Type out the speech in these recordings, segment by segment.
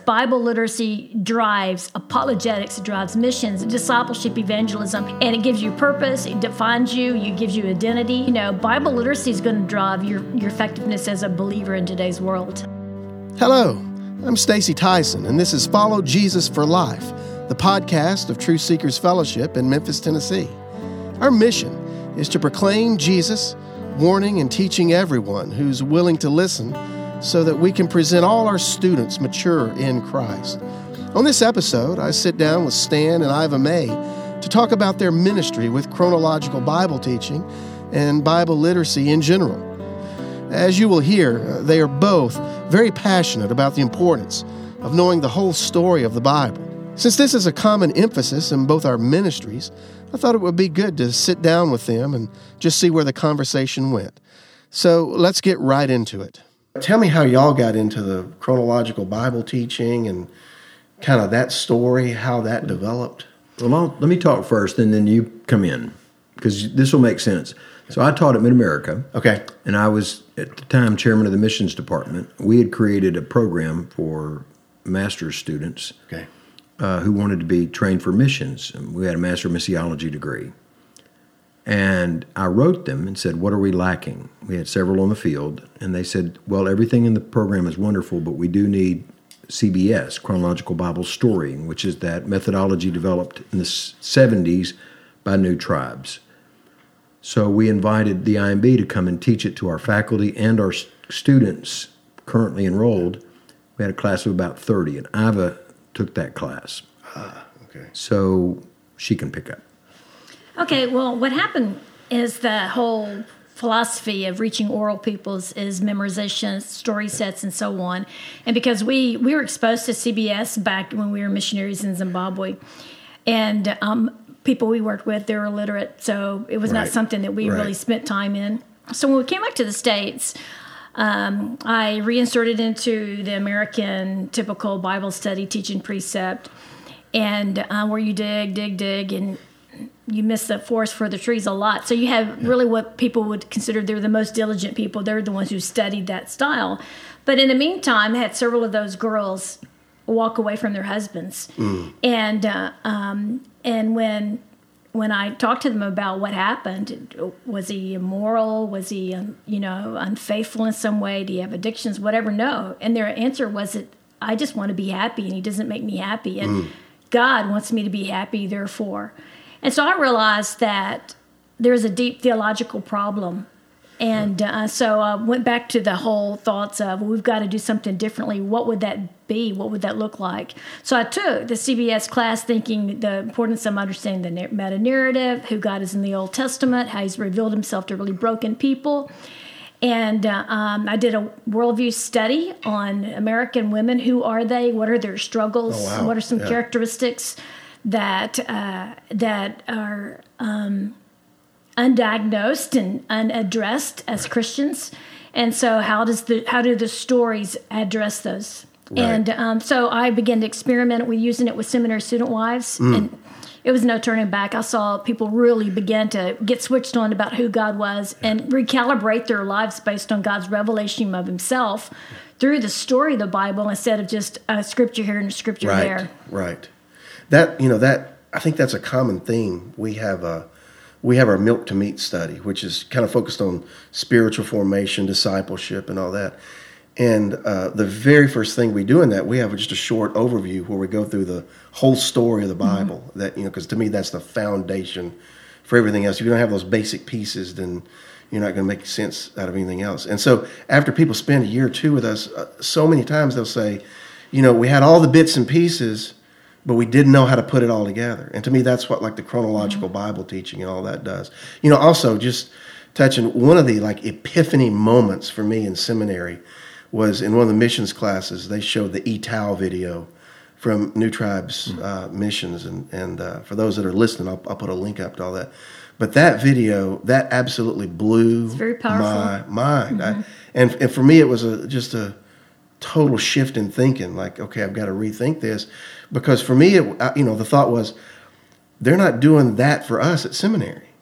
Bible literacy drives apologetics, it drives missions, discipleship, evangelism, and it gives you purpose, it defines you, it gives you identity. You know, Bible literacy is going to drive your effectiveness as a believer in today's world. Hello, I'm Stacy Tyson, and this is Follow Jesus for Life, the podcast of Truth Seekers Fellowship in Memphis, Tennessee. Our mission is to proclaim Jesus, warning and teaching everyone who's willing to listen so that we can present all our students mature in Christ. On this episode, I sit down with Stan and Iva May to talk about their ministry with chronological Bible teaching and Bible literacy in general. As you will hear, they are both very passionate about the importance of knowing the whole story of the Bible. Since this is a common emphasis in both our ministries, I thought it would be good to sit down with them and just see where the conversation went. So let's get right into it. Tell me how y'all got into the chronological Bible teaching and kind of that story, how that developed. Well, let me talk first, and then you come in, because this will make sense. So I taught at Mid-America. Okay. And I was, at the time, chairman of the missions department. We had created a program for master's students. Okay. Who wanted to be trained for missions. We had a Master of Missiology degree. And I wrote them and said, what are we lacking? We had several on the field, and they said, well, everything in the program is wonderful, but we do need CBS, Chronological Bible Storying, which is that methodology developed in the 70s by New Tribes. So we invited the IMB to come and teach it to our faculty and our students currently enrolled. We had a class of about 30, and Iva took that class. Okay. So she can pick up. Okay, well, what happened is the whole philosophy of reaching oral peoples is memorization, story sets, and so on. And because we were exposed to CBS back when we were missionaries in Zimbabwe, and people we worked with, they were illiterate, so it was not something that we really spent time in. So when we came back to the States, I reinserted into the American typical Bible study teaching precept, and where you dig, and you miss the forest for the trees a lot. So you have really what people would consider they're the most diligent people. They're the ones who studied that style. But in the meantime, I had several of those girls walk away from their husbands. And when I talked to them about what happened, was he immoral? Was he, unfaithful in some way? Do you have addictions? Whatever, no. And their answer was that I just want to be happy, and he doesn't make me happy. And God wants me to be happy, therefore. And so I realized that there's a deep theological problem. And so I went back to the whole thoughts of, we've got to do something differently. What would that be? What would that look like? So I took the CBS class thinking the importance of understanding the meta-narrative, who God is in the Old Testament, how he's revealed himself to really broken people. And I did a worldview study on American women. Who are they? What are their struggles? Oh, wow. What are some characteristics that are undiagnosed and unaddressed as Christians? And so how do the stories address those? Right. And so I began to experiment with using it with seminary student wives, and it was no turning back. I saw people really begin to get switched on about who God was and recalibrate their lives based on God's revelation of himself through the story of the Bible instead of just a scripture here and a scripture there. Right. That I think that's a common theme. We have our Milk to Meat study, which is kind of focused on spiritual formation, discipleship, and all that. And the very first thing we do in that, we have just a short overview where we go through the whole story of the Bible. That because to me that's the foundation for everything else. If you don't have those basic pieces, then you're not going to make sense out of anything else. And so after people spend a year or two with us, so many times they'll say, we had all the bits and pieces, but we didn't know how to put it all together. And to me, that's what like the chronological Bible teaching and all that does. Also just touching one of the like epiphany moments for me in seminary was in one of the missions classes. They showed the ETAL video from New Tribes missions. And for those that are listening, I'll put a link up to all that. But that video, that absolutely blew my mind. And for me, it was just a total shift in thinking. Like, okay, I've got to rethink this. Because for me, the thought was, they're not doing that for us at seminary.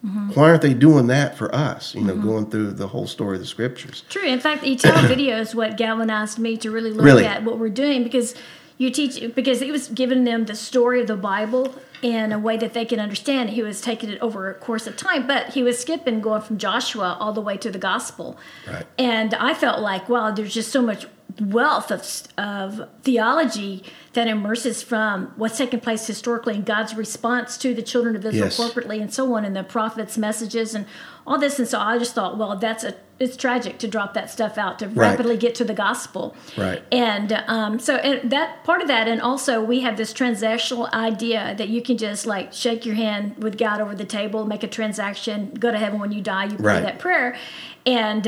Why aren't they doing that for us? Going through the whole story of the scriptures. True. In fact, the ETAL video is what galvanized me to really look Really? at what we're doing, because it was giving them the story of the Bible in a way that they can understand. He was taking it over a course of time, but he was skipping, going from Joshua all the way to the gospel. Right. And I felt like, wow, there's just so much wealth of theology that immerses from what's taking place historically and God's response to the children of Israel Yes. corporately and so on, and the prophets' messages and all this. And so I just thought, well, it's tragic to drop that stuff out, to Right. rapidly get to the gospel. Right. And and that part of that, and also we have this transactional idea that you can just like shake your hand with God over the table, make a transaction, go to heaven when you die, you pray Right. that prayer, and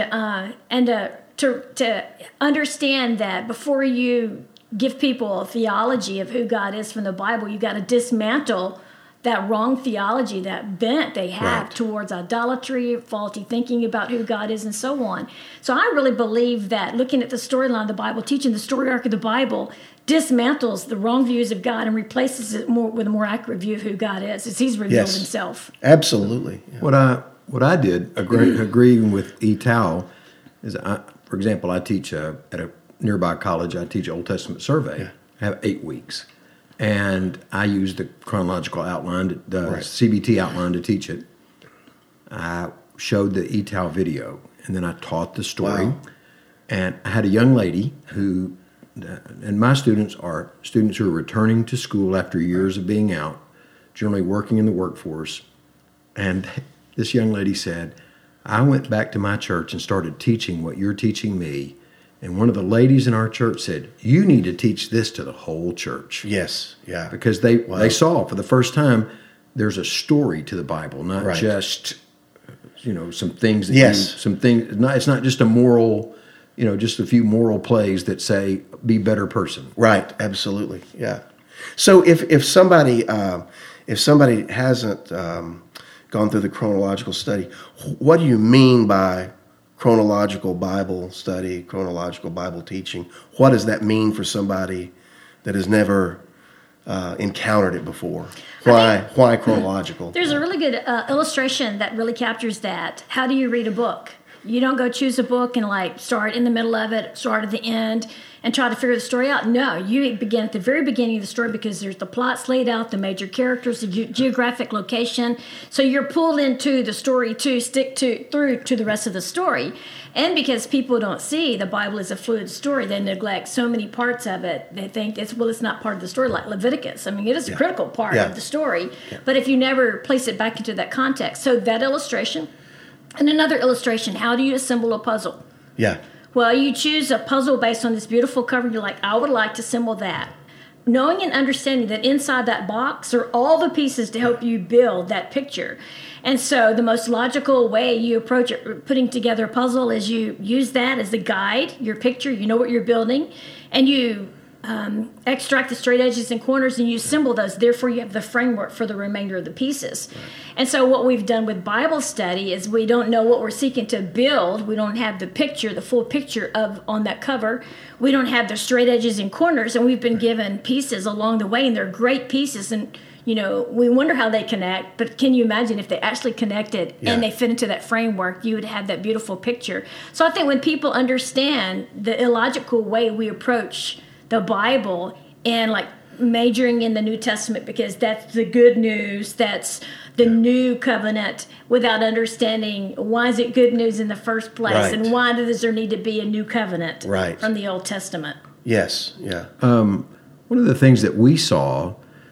to understand that before you give people a theology of who God is from the Bible, you've got to dismantle that wrong theology, that bent they have Right. towards idolatry, faulty thinking about who God is, and so on. So I really believe that looking at the storyline of the Bible, teaching the story arc of the Bible, dismantles the wrong views of God and replaces it with a more accurate view of who God is, as He's revealed Yes. Himself. Absolutely. Yeah. What I did, agreeing with ETAL, is for example, I teach at a nearby college. I teach Old Testament survey. Yeah. I have 8 weeks, and I use the chronological outline, the Right. CBT outline to teach it. I showed the ETAL video, and then I taught the story. Wow. And I had a young lady who, and my students are students who are returning to school after years of being out, generally working in the workforce. And this young lady said, I went back to my church and started teaching what you're teaching me. And one of the ladies in our church said, you need to teach this to the whole church. Yes. Yeah. Because they saw for the first time there's a story to the Bible, not Right. just some things that Yes. it's not just a moral, just a few moral plays that say be better person. Right. Absolutely. Yeah. So if somebody hasn't gone through the chronological study, what do you mean by chronological Bible study, chronological Bible teaching? What does that mean for somebody that has never encountered it before? Why chronological? There's a really good illustration that really captures that. How do you read a book? You don't go choose a book and like start in the middle of it, start at the end, and try to figure the story out. No, you begin at the very beginning of the story because there's the plots laid out, the major characters, the geographic location. So you're pulled into the story to stick through to the rest of the story. And because people don't see the Bible as a fluid story, they neglect so many parts of it. They think it's not part of the story, like Leviticus. I mean, it is a critical part of the story. Yeah. But if you never place it back into that context, so that illustration. And another illustration, how do you assemble a puzzle? Yeah. Well, you choose a puzzle based on this beautiful cover, and you're like, I would like to assemble that. Knowing and understanding that inside that box are all the pieces to help you build that picture. And so the most logical way you approach it, putting together a puzzle, is you use that as the guide, your picture, you know what you're building, and you extract the straight edges and corners and you assemble those. Therefore, you have the framework for the remainder of the pieces. Right. And so what we've done with Bible study is we don't know what we're seeking to build. We don't have the picture, the full picture on that cover. We don't have the straight edges and corners, and we've been given pieces along the way, and they're great pieces. And, we wonder how they connect, but can you imagine if they actually connected and they fit into that framework, you would have that beautiful picture. So I think when people understand the illogical way we approach the Bible and like majoring in the New Testament because that's the good news, that's the new covenant, without understanding why is it good news in the first place, and why does there need to be a new covenant from the Old Testament? Yes, yeah. One of the things that we saw,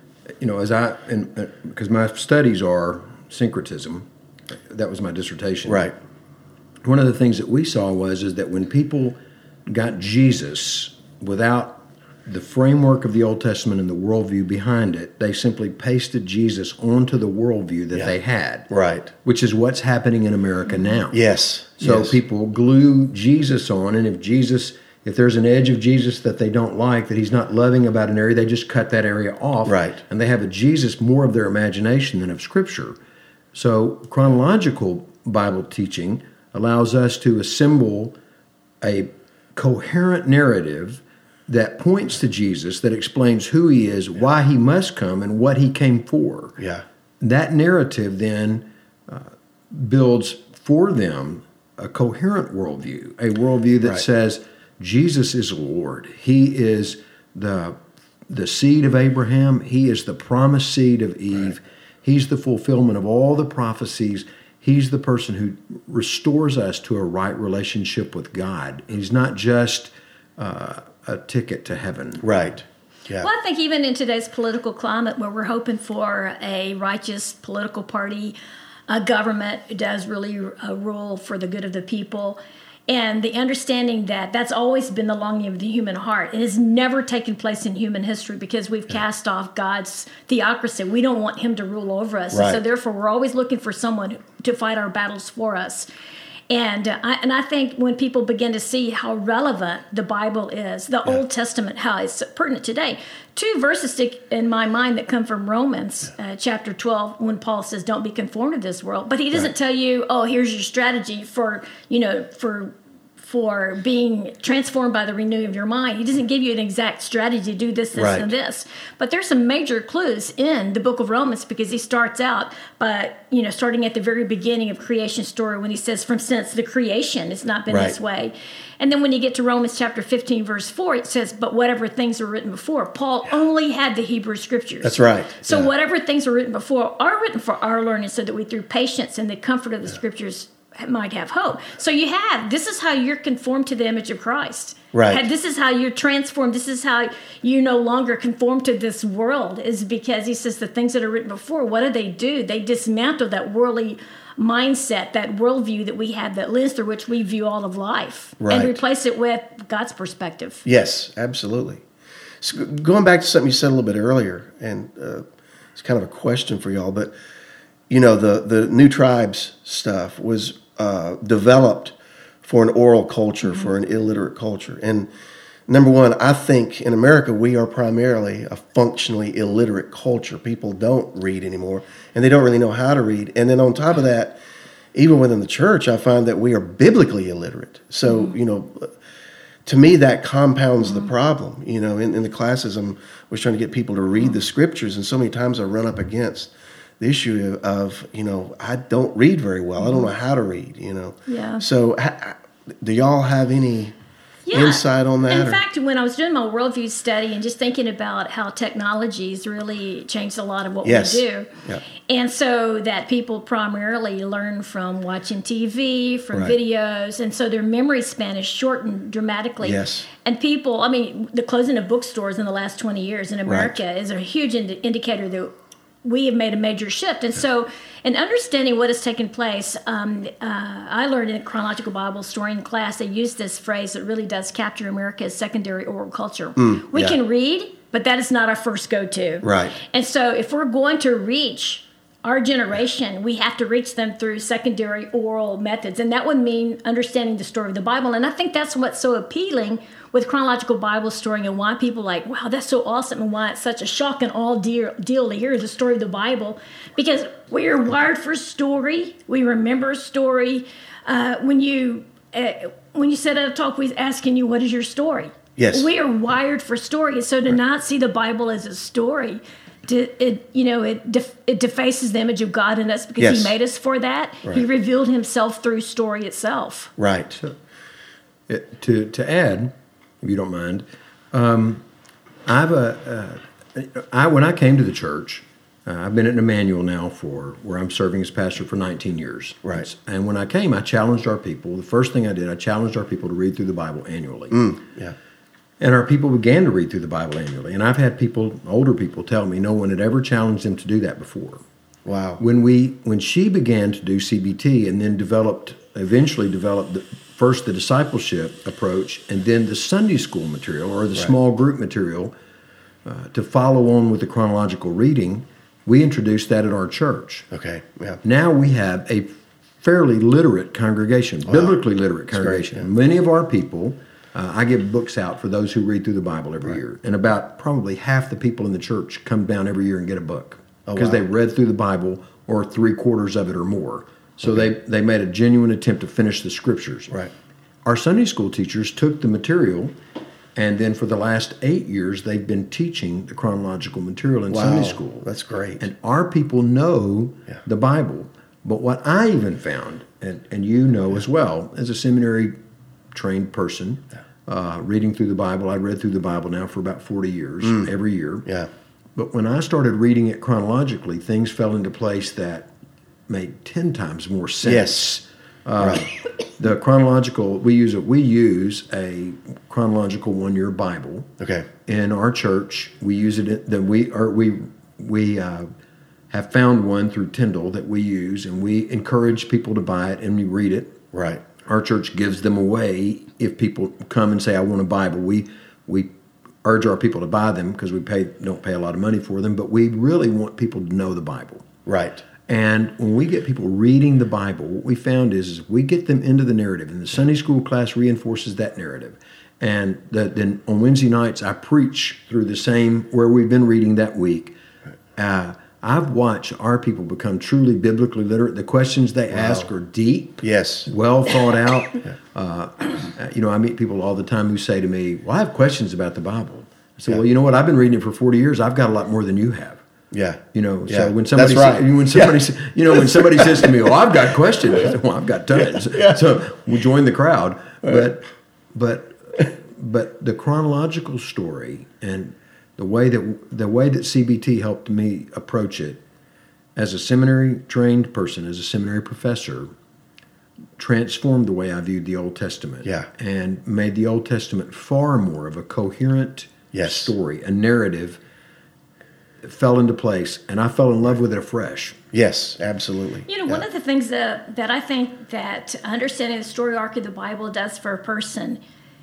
because my studies are syncretism, that was my dissertation. Right. One of the things that we saw is that when people got Jesus without the framework of the Old Testament and the worldview behind it, they simply pasted Jesus onto the worldview that they had. Right. Which is what's happening in America now. Yes. So people glue Jesus on, and if there's an edge of Jesus that they don't like, that he's not loving about an area, they just cut that area off. Right. And they have a Jesus more of their imagination than of Scripture. So chronological Bible teaching allows us to assemble a coherent narrative that points to Jesus, that explains who he is, why he must come, and what he came for. Yeah. That narrative then builds for them a coherent worldview, a worldview that says Jesus is Lord. He is the seed of Abraham. He is the promised seed of Eve. Right. He's the fulfillment of all the prophecies. He's the person who restores us to a right relationship with God. He's not just a ticket to heaven. Right. Yeah. Well, I think even in today's political climate where we're hoping for a righteous political party, a government who does really rule for the good of the people, and the understanding that that's always been the longing of the human heart. It has never taken place in human history because we've cast off God's theocracy. We don't want him to rule over us. Right. So therefore, we're always looking for someone to fight our battles for us. And I think when people begin to see how relevant the Bible is, the Old Testament, how it's pertinent today, 2 verses stick in my mind that come from Romans chapter 12 when Paul says, don't be conformed to this world. But he doesn't tell you, oh, here's your strategy for being transformed by the renewing of your mind. He doesn't give you an exact strategy to do this, and this. But there's some major clues in the book of Romans because he starts out by, starting at the very beginning of creation story when he says, from since the creation, it's not been this way. And then when you get to Romans chapter 15, verse 4, it says, but whatever things were written before. Paul only had the Hebrew scriptures. That's right. So whatever things were written before are written for our learning so that we, through patience and the comfort of the scriptures, might have hope. So this is how you're conformed to the image of Christ. Right. This is how you're transformed. This is how you no longer conform to this world, is because he says the things that are written before, what do? They dismantle that worldly mindset, that worldview that we have, that lens through which we view all of life, and replace it with God's perspective. Yes, absolutely. So going back to something you said a little bit earlier, and it's kind of a question for y'all, but the New Tribes stuff was developed for an oral culture, for an illiterate culture. And number one, I think in America we are primarily a functionally illiterate culture. People don't read anymore, and they don't really know how to read. And then on top of that, even within the church, I find that we are biblically illiterate. So, to me, that compounds the problem. In the classes, I was trying to get people to read the scriptures, and so many times I run up against the issue of, I don't read very well. I don't know how to read, Yeah. So do y'all have any insight on that? In fact, when I was doing my worldview study and just thinking about how technology's really changed a lot of what we do, and so that people primarily learn from watching TV, from videos, and so their memory span is shortened dramatically. Yes. And people, the closing of bookstores in the last 20 years in America is a huge indicator that we have made a major shift. And so in understanding what has taken place, I learned in a chronological Bible story class, they use this phrase that really does capture America's secondary oral culture. We can read, but that is not our first go-to. Right. And so if we're going to reach our generation, we have to reach them through secondary oral methods. And that would mean understanding the story of the Bible. And I think that's what's so appealing with chronological Bible story and why people are like, wow, that's so awesome, and why it's such a shock and all deal to hear the story of the Bible. Because we are wired for story. We remember story. When you set out a talk, we asking you, what is your story? Yes. We are wired for story. And so to not see the Bible as a story, it defaces the image of God in us because He made us for that. He revealed Himself through story itself. Right. So, to add, if you don't mind, when I came to the church, I've been at Emmanuel now where I'm serving as pastor for 19 years. Right. And when I came, I challenged our people. The first thing I did, I challenged our people to read through the Bible annually. Yeah. And our people began to read through the Bible annually. And I've had older people tell me no one had ever challenged them to do that before. Wow. When she began to do CBT and then eventually developed first the discipleship approach and then the Sunday school material or the small group material to follow on with the chronological reading, we introduced that at our church. Okay, yeah. Now we have a fairly literate congregation, biblically literate congregation. Great, yeah. Many of our people, I give books out for those who read through the Bible every year. And about probably half the people in the church come down every year and get a book because they read through the Bible or 3/4 of it or more. So they made a genuine attempt to finish the scriptures. Right. Our Sunday school teachers took the material, and then for the last 8 years, they've been teaching the chronological material in Sunday school. That's great. And our people know the Bible, But what I even found, and you know as well, as a seminary trained person, reading through the Bible, I've read through the Bible now for about 40 years, every year. Yeah. But when I started reading it chronologically, things fell into place that made 10 times more sense. Yes. Right. The chronological, we use a chronological 1-year Bible. Okay. In our church, we use it. We have found one through Tyndall that we use, and we encourage people to buy it and we read it. Right. Our church gives them away if people come and say, "I want a Bible." We urge our people to buy them because we don't pay a lot of money for them, but we really want people to know the Bible. Right. And when we get people reading the Bible, what we found is we get them into the narrative, and the Sunday school class reinforces that narrative. And then on Wednesday nights, I preach through the same where we've been reading that week. I've watched our people become truly biblically literate. The questions they ask are deep, Yes. well thought out. I meet people all the time who say to me, "Well, I have questions about the Bible." I say, "Well, you know what? I've been reading it for 40 years. I've got a lot more than you have." Yeah. So when somebody when somebody says to me, "Oh, I've got questions," I say, "Well, I've got tons." So we join the crowd. But the chronological story and the way that CBT helped me approach it as a seminary trained person, as a seminary professor, transformed the way I viewed the Old Testament. Yeah. And made the Old Testament far more of a coherent story, a narrative. It fell into place, and I fell in love with it afresh. Yes, absolutely. One of the things that I think that understanding the story arc of the Bible does for a person,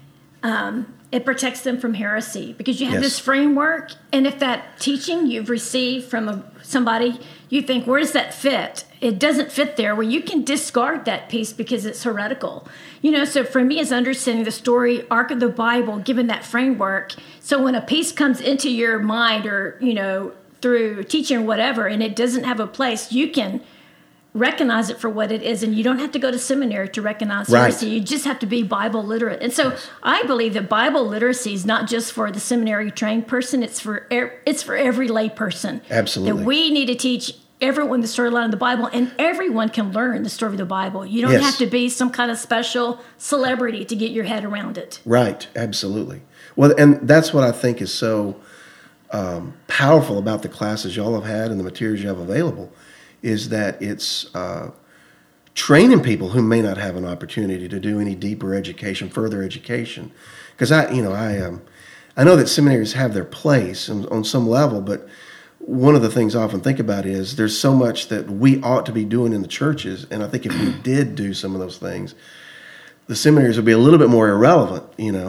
it protects them from heresy, because you have this framework, and if that teaching you've received from somebody, you think, where does that fit? It doesn't fit there. Well, you can discard that piece because it's heretical. So for me, it's understanding the story arc of the Bible, given that framework. So when a piece comes into your mind or, through teaching or whatever, and it doesn't have a place, you can recognize it for what it is, and you don't have to go to seminary to recognize heresy. You just have to be Bible literate. And so I believe that Bible literacy is not just for the seminary trained person, it's for every lay person. Absolutely. That we need to teach everyone the storyline of the Bible, and everyone can learn the story of the Bible. You don't have to be some kind of special celebrity to get your head around it. Right, absolutely. Well, and that's what I think is so powerful about the classes y'all have had and the materials you have available, is that it's training people who may not have an opportunity to do any deeper education, further education. Because I know that seminaries have their place on some level, but one of the things I often think about is there's so much that we ought to be doing in the churches, and I think if we did do some of those things, the seminaries would be a little bit more irrelevant,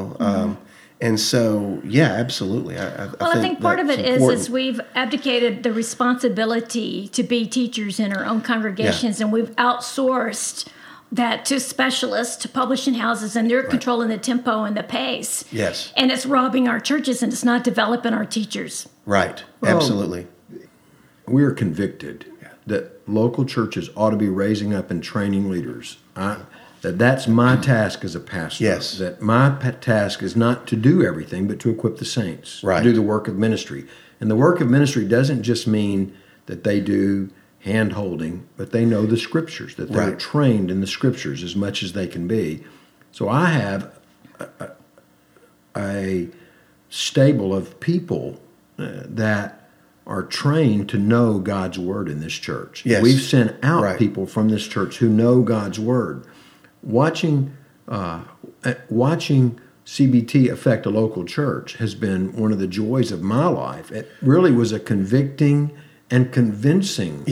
and so, absolutely. I think part of it is we've abdicated the responsibility to be teachers in our own congregations, and we've outsourced that to specialists, to publishing houses, and they're controlling the tempo and the pace. Yes. And it's robbing our churches, and it's not developing our teachers. Right. Absolutely. We are convicted that local churches ought to be raising up and training leaders. That's my task as a pastor. Yes. That my task is not to do everything, but to equip the saints. Right. To do the work of ministry. And the work of ministry doesn't just mean that they do hand-holding, but they know the Scriptures, that they're trained in the Scriptures as much as they can be. So I have a stable of people that are trained to know God's Word in this church. Yes. We've sent out people from this church who know God's Word. Watching CBT affect a local church has been one of the joys of my life. It really was a convicting and convincing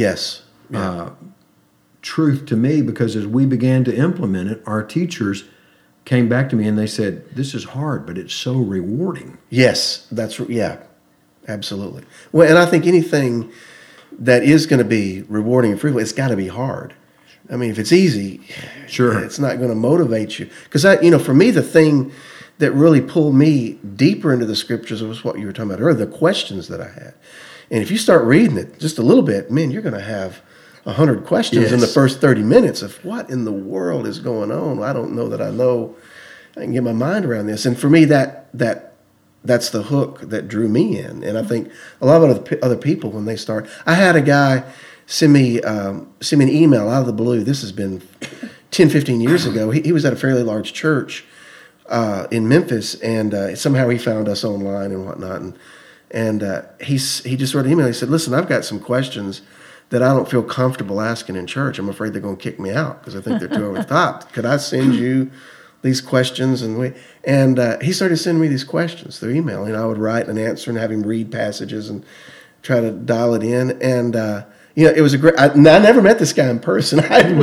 truth to me, because as we began to implement it, our teachers came back to me and they said, "This is hard, but it's so rewarding." Yes, absolutely. Well, and I think anything that is going to be rewarding and fruitful, it's got to be hard. I mean, if it's easy, it's not going to motivate you. Because for me, the thing that really pulled me deeper into the Scriptures was what you were talking about earlier, the questions that I had. And if you start reading it just a little bit, man, you're going to have 100 questions in the first 30 minutes of what in the world is going on. I don't know that I can get my mind around this. And for me, that's the hook that drew me in. And I think a lot of other people, when they start, I had a guy send me an email out of the blue. This has been 10, 15 years ago. He was at a fairly large church in Memphis, and somehow he found us online and whatnot. And he just wrote an email. He said, "Listen, I've got some questions that I don't feel comfortable asking in church. I'm afraid they're going to kick me out because I think they're too over the top. Could I send you these questions?" And he started sending me these questions through email, and I would write an answer and have him read passages and try to dial it in. And it was a great. I never met this guy in person.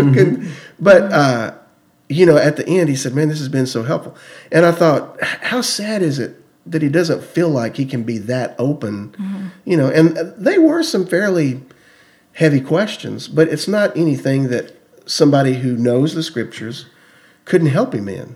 But at the end, he said, "Man, this has been so helpful." And I thought, how sad is it that he doesn't feel like he can be that open? And they were some fairly heavy questions, but it's not anything that somebody who knows the scriptures couldn't help him in,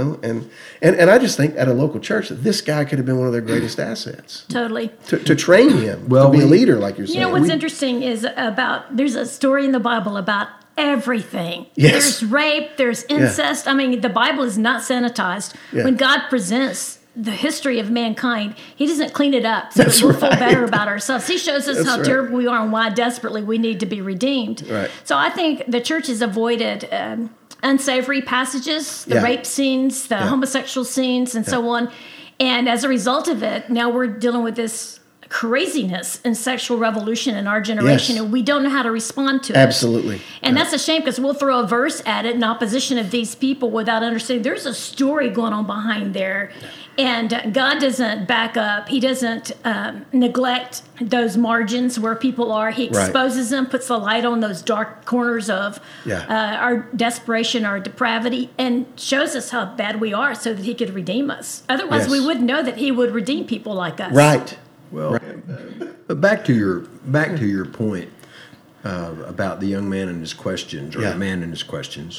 and I just think at a local church that this guy could have been one of their greatest assets. Totally. To train him to be a leader, like you're saying. What's interesting is there's a story in the Bible about everything. Yes. There's rape, there's incest. Yeah. I mean, the Bible is not sanitized. Yeah. When God presents the history of mankind, he doesn't clean it up so that we'll feel better about ourselves. He shows us how terrible we are and why desperately we need to be redeemed. Right. So I think the church has avoided unsavory passages, the rape scenes, the homosexual scenes, and so on. And as a result of it, now we're dealing with this craziness and sexual revolution in our generation, and we don't know how to respond to it. Absolutely. And that's a shame because we'll throw a verse at it in opposition of these people without understanding there's a story going on behind there. And God doesn't back up. He doesn't neglect those margins where people are. He exposes them, puts the light on those dark corners of our desperation, our depravity, and shows us how bad we are so that he could redeem us. Otherwise, we wouldn't know that he would redeem people like us. Right. Well, but back to your point about the young man and his questions, or the man and his questions.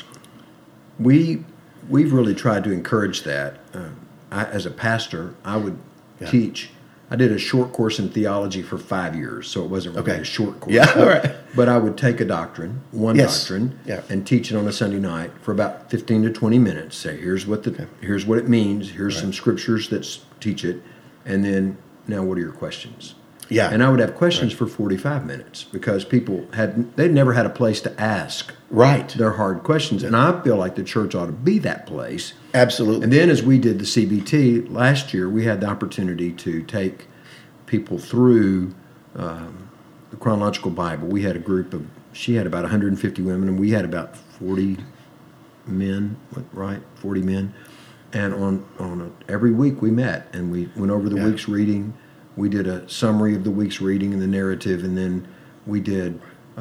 We've really tried to encourage that. As a pastor, I would teach. I did a short course in theology for 5 years, so it wasn't really a short course. Yeah, all right. But I would take a doctrine, doctrine, and teach it on a Sunday night for about 15 to 20 minutes. Say, here's what it means. Here's some scriptures that teach it, and then now what are your questions? Yeah. And I would have questions for 45 minutes because people they'd never had a place to ask their hard questions. And I feel like the church ought to be that place. Absolutely. And then as we did the CBT last year, we had the opportunity to take people through the chronological Bible. We had a group she had about 150 women, and we had about 40 men, 40 men. And every week we met, and we went over the week's reading. We did a summary of the week's reading and the narrative, and then we did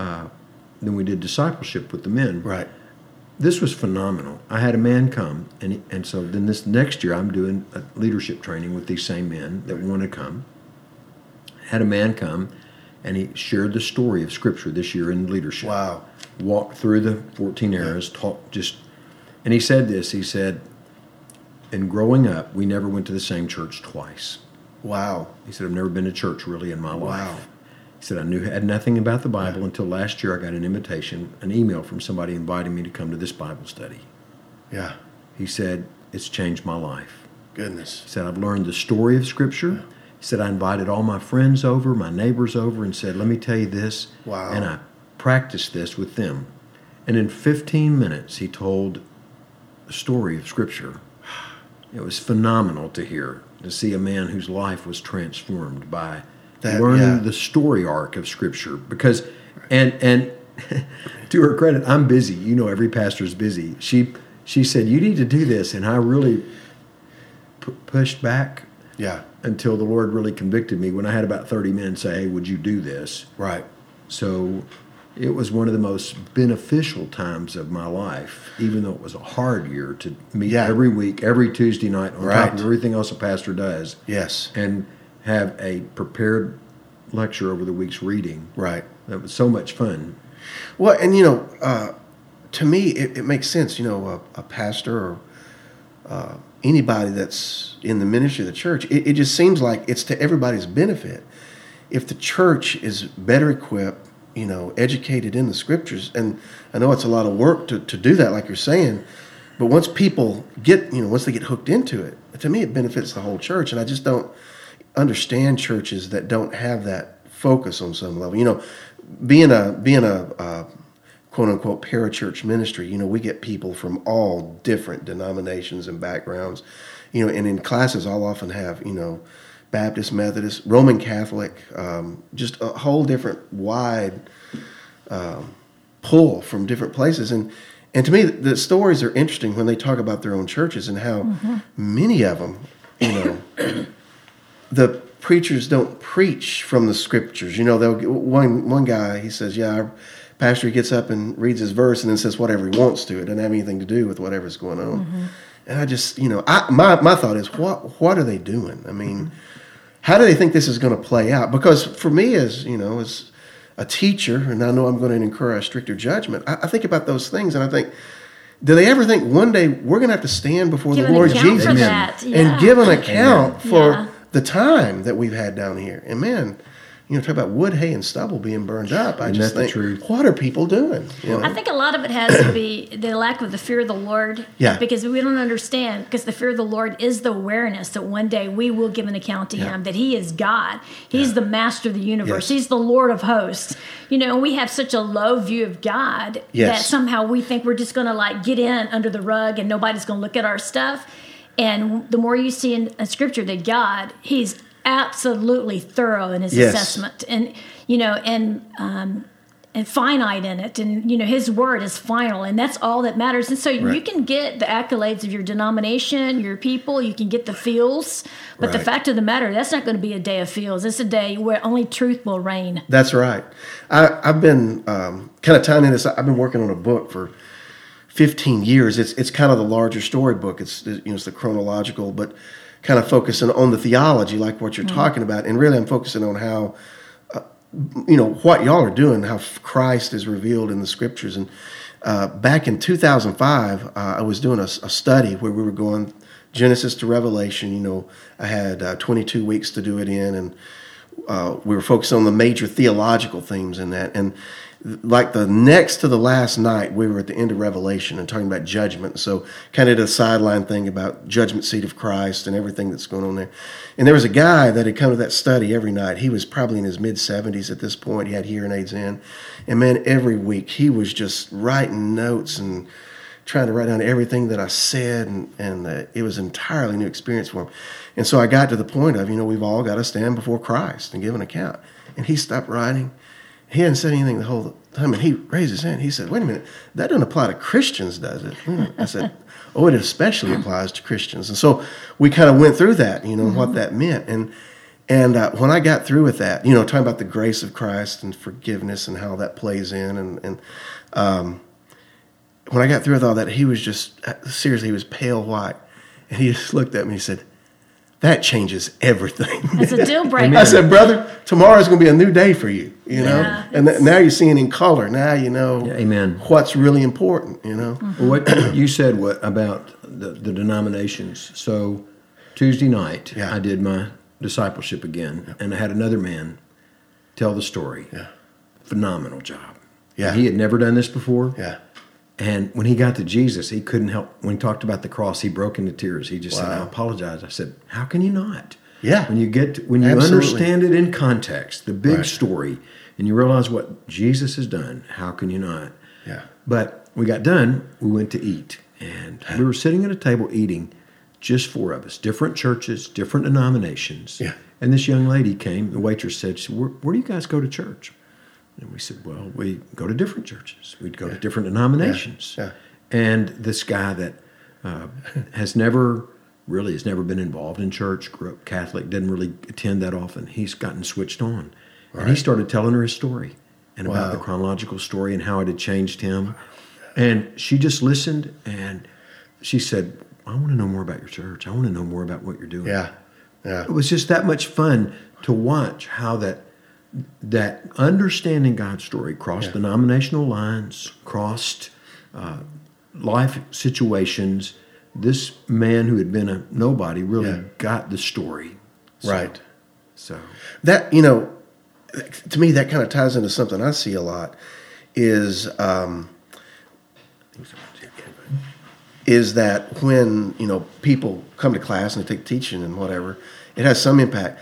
discipleship with the men. Right. This was phenomenal. I had a man come, and so then this next year I'm doing a leadership training with these same men that want to come. Had a man come, and he shared the story of Scripture this year in leadership. Wow. Walked through the 14 eras, and he said this. He said, "In growing up, we never went to the same church twice." Wow. He said, "I've never been to church really in my life." Wow. He said, "I had nothing about the Bible until last year. I got an email from somebody inviting me to come to this Bible study." Yeah. He said, "It's changed my life." Goodness. He said, "I've learned the story of Scripture." Yeah. He said, "I invited all my friends over, my neighbors over, and said, 'Let me tell you this.'" Wow. And I practiced this with them. And in 15 minutes, he told the story of Scripture. It was phenomenal to see a man whose life was transformed by learning the story arc of Scripture. Because, and to her credit, I'm busy. Every pastor's busy. She said, "You need to do this," and I really pushed back. Yeah. Until the Lord really convicted me when I had about 30 men say, "Hey, would you do this?" Right. So it was one of the most beneficial times of my life, even though it was a hard year, to meet every week, every Tuesday night, on top of everything else a pastor does. Yes. And have a prepared lecture over the week's reading. Right. That was so much fun. Well, and to me, it makes sense. A pastor or anybody that's in the ministry of the church, it just seems like it's to everybody's benefit. If the church is better equipped, educated in the Scriptures, and I know it's a lot of work to do that, like you're saying, but once people once they get hooked into it, to me it benefits the whole church, and I just don't understand churches that don't have that focus on some level. being a quote unquote parachurch ministry, we get people from all different denominations and backgrounds, and in classes I'll often have, Baptist, Methodist, Roman Catholic, just a whole different wide pull from different places. And to me, the stories are interesting when they talk about their own churches and how many of them, the preachers don't preach from the scriptures. One guy, he says, our pastor gets up and reads his verse and then says whatever he wants to. It doesn't have anything to do with whatever's going on. And I just, my thought is, what are they doing? I mean, how do they think this is going to play out? Because for me, as a teacher, and I know I'm going to incur a stricter judgment, I think about those things, and I think, do they ever think one day we're going to have to stand before the Lord Jesus and give an account for the time that we've had down here? And man, talk about wood, hay, and stubble being burned up. I just think, what are people doing? I think a lot of it has to be the lack of the fear of the Lord. Yeah. Because we don't understand, because the fear of the Lord is the awareness that one day we will give an account to Him, that He is God. He's the master of the universe. He's the Lord of hosts. We have such a low view of God that somehow we think we're just going to get in under the rug and nobody's going to look at our stuff. And the more you see in Scripture that God, He's absolutely thorough in his assessment, and and finite in it, and his word is final, and that's all that matters. And so you can get the accolades of your denomination, your people, you can get the feels, but the fact of the matter, that's not going to be a day of feels. It's a day where only truth will reign. That's right. I've been kind of tying in this. I've been working on a book for 15 years. It's kind of the larger story book. It's the chronological, but kind of focusing on the theology, like what you're talking about. And really I'm focusing on how, what y'all are doing, how Christ is revealed in the scriptures. And back in 2005, I was doing a study where we were going Genesis to Revelation. I had 22 weeks to do it in, and we were focusing on the major theological themes in that. And like the next to the last night, we were at the end of Revelation and talking about judgment. So kind of did a sideline thing about judgment seat of Christ and everything that's going on there. And there was a guy that had come to that study every night. He was probably in his mid-70s at this point. He had hearing aids in. And man, every week he was just writing notes and trying to write down everything that I said. And it was an entirely new experience for him. And so I got to the point of, we've all got to stand before Christ and give an account. And he stopped writing. He hadn't said anything the whole time, and he raised his hand. He said, wait a minute, that doesn't apply to Christians, does it? I said, it especially applies to Christians. And so we kind of went through that, what that meant. And when I got through with that, talking about the grace of Christ and forgiveness and how that plays in, and when I got through with all that, he was just, seriously, he was pale white. And he just looked at me and he said, that changes everything. It's a deal breaker. I said, brother, tomorrow's going to be a new day for you, And now you're seeing in color. Now you know what's really important, What you said about the denominations. So Tuesday night, I did my discipleship again, and I had another man tell the story. Yeah. Phenomenal job. Yeah. He had never done this before. Yeah. And when he got to Jesus, he couldn't help. When he talked about the cross, he broke into tears. He just said, I apologize. I said, how can you not? Yeah. When you understand it in context, the big story, and you realize what Jesus has done, how can you not? Yeah. But we got done, we went to eat. And we were sitting at a table eating, just four of us, different churches, different denominations. Yeah. And this young lady came, the waitress said, where do you guys go to church? And we said, well, we go to different churches. We'd go to different denominations. Yeah. And this guy that has never been involved in church, grew up Catholic, didn't really attend that often. He's gotten switched on. Right. And he started telling her his story and about the chronological story and how it had changed him. And she just listened, and she said, I want to know more about your church. I want to know more about what you're doing. Yeah. Yeah. It was just that much fun to watch how that understanding God's story crossed denominational lines, crossed life situations. This man who had been a nobody really got the story. Right. So that, to me, that kind of ties into something I see a lot is that when, people come to class and they take teaching and whatever, it has some impact.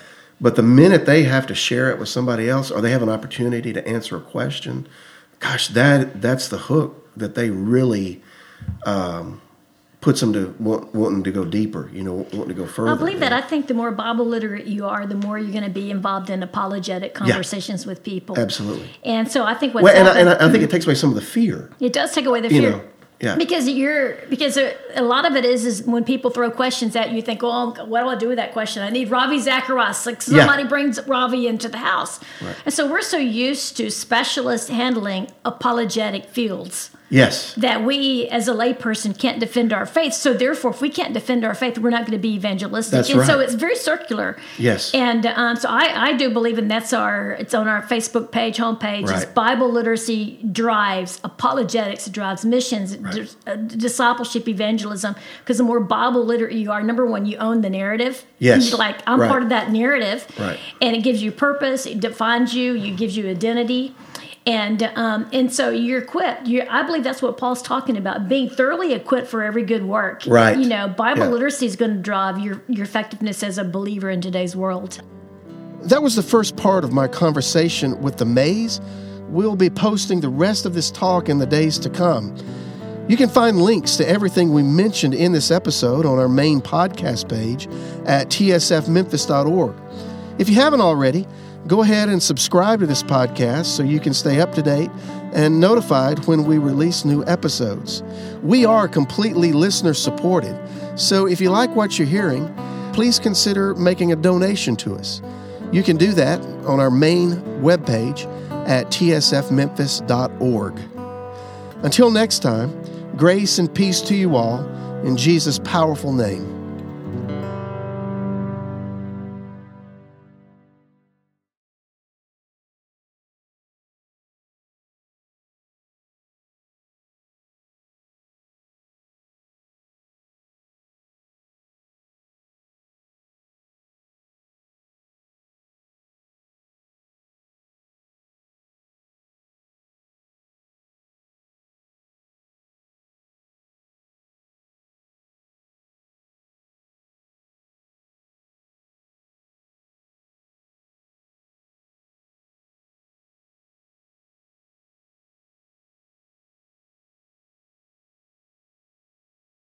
But the minute they have to share it with somebody else, or they have an opportunity to answer a question, gosh, that's the hook that they really puts them to wanting to go deeper, wanting to go further. I believe that. I think the more Bible literate you are, the more you're going to be involved in apologetic conversations with people. Absolutely. And so I think and I think it takes away some of the fear. It does take away the fear. Yeah. Because a lot of it is when people throw questions at you, you think, well, what do I do with that question? I need Ravi Zacharias. Like somebody brings Ravi into the house. Right. And so we're so used to specialists handling apologetic fields. Yes. That we, as a layperson, can't defend our faith. So therefore, if we can't defend our faith, we're not going to be evangelistic. That's and right. so it's very circular. Yes. And so I do believe, and it's on our Facebook page, homepage, Right. is Bible literacy drives, apologetics drives, missions, discipleship, evangelism. Because the more Bible literate you are, number one, you own the narrative. Yes. You're like, I'm Right. part of that narrative. Right. And it gives you purpose, it defines you, it gives you identity. And so you're equipped. I believe that's what Paul's talking about, being thoroughly equipped for every good work. Right. Bible literacy is going to drive your effectiveness as a believer in today's world. That was the first part of my conversation with the Mays. We'll be posting the rest of this talk in the days to come. You can find links to everything we mentioned in this episode on our main podcast page at tsfmemphis.org. If you haven't already, go ahead and subscribe to this podcast so you can stay up to date and notified when we release new episodes. We are completely listener supported, so if you like what you're hearing, please consider making a donation to us. You can do that on our main webpage at tsfmemphis.org. Until next time, grace and peace to you all in Jesus' powerful name.